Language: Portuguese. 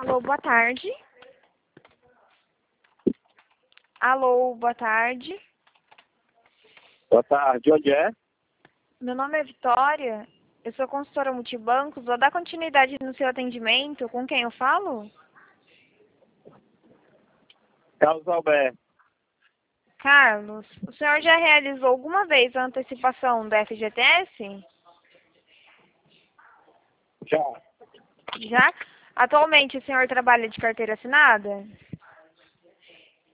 Alô, boa tarde. Alô, boa tarde. Boa tarde, onde é? Meu nome é Vitória. Eu sou consultora multibancos. Vou dar continuidade no seu atendimento. Com quem eu falo? Carlos Alberto. Carlos, o senhor já realizou alguma vez a antecipação do FGTS? Já. Já? Atualmente o senhor trabalha de carteira assinada?